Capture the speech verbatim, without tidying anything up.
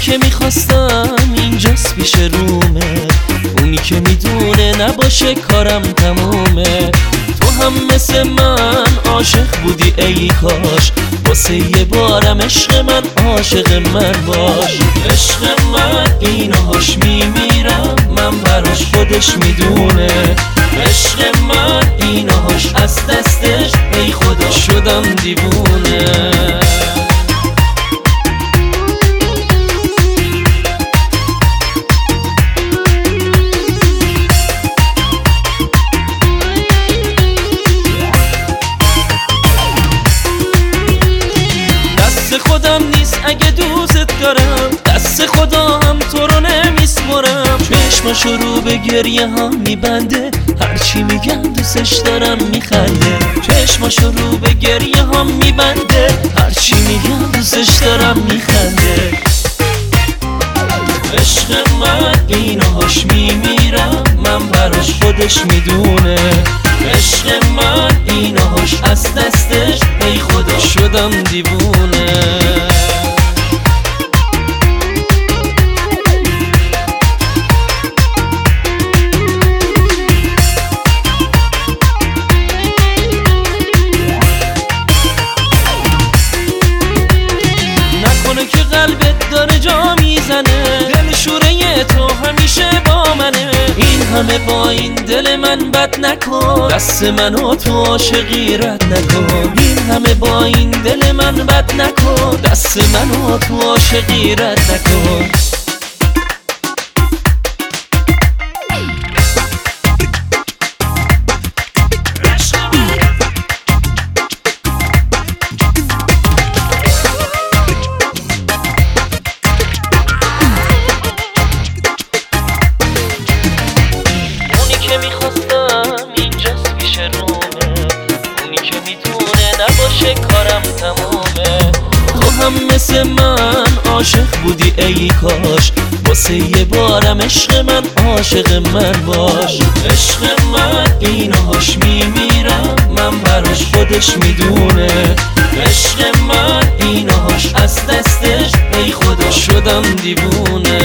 که میخواستم اینجاست پیش رومه، اونی که میدونه نباشه کارم تمومه. تو هم مثل من عاشق بودی ای کاش، واسه یه بارم عشق من عاشق من باش. عشق من اینهاش میمیرم من براش، خودش میدونه. عشق من اینهاش از دستش ای خدا شدم دیوونه. خودم نیست اگه دوست دارم، دست خدا هم تو رو نمیسپرم. چشماشو رو به گریه هم میبنده، هرچی میگم دوستش دارم میخنده. چشماشو رو به گریه هم میبنده، هرچی میگم دوستش دارم میخنده. عشق من اینهاش میمیرم من براش، خودش میدونه. عشق من اینهاش از دستش ای خدا شدم دیوونه. نکنه که قلبت داره جا میزنه، دل شوره تو همیشه با منه. این همه با این دل من بد نکن، دست منو تو عاشقی رد نکن. این همه با این دل من بد نکن، دست منو تو عاشقی رد نکن. نباشه کارم تمومه. تو هم مثل من عاشق بودی ای کاش، واسه یه بارم عشق من عاشق من باش. عشق من اینهاش میمیرم من براش، خودش میدونه. عشق من اینهاش از دستش ای خدا شدم دیوونه.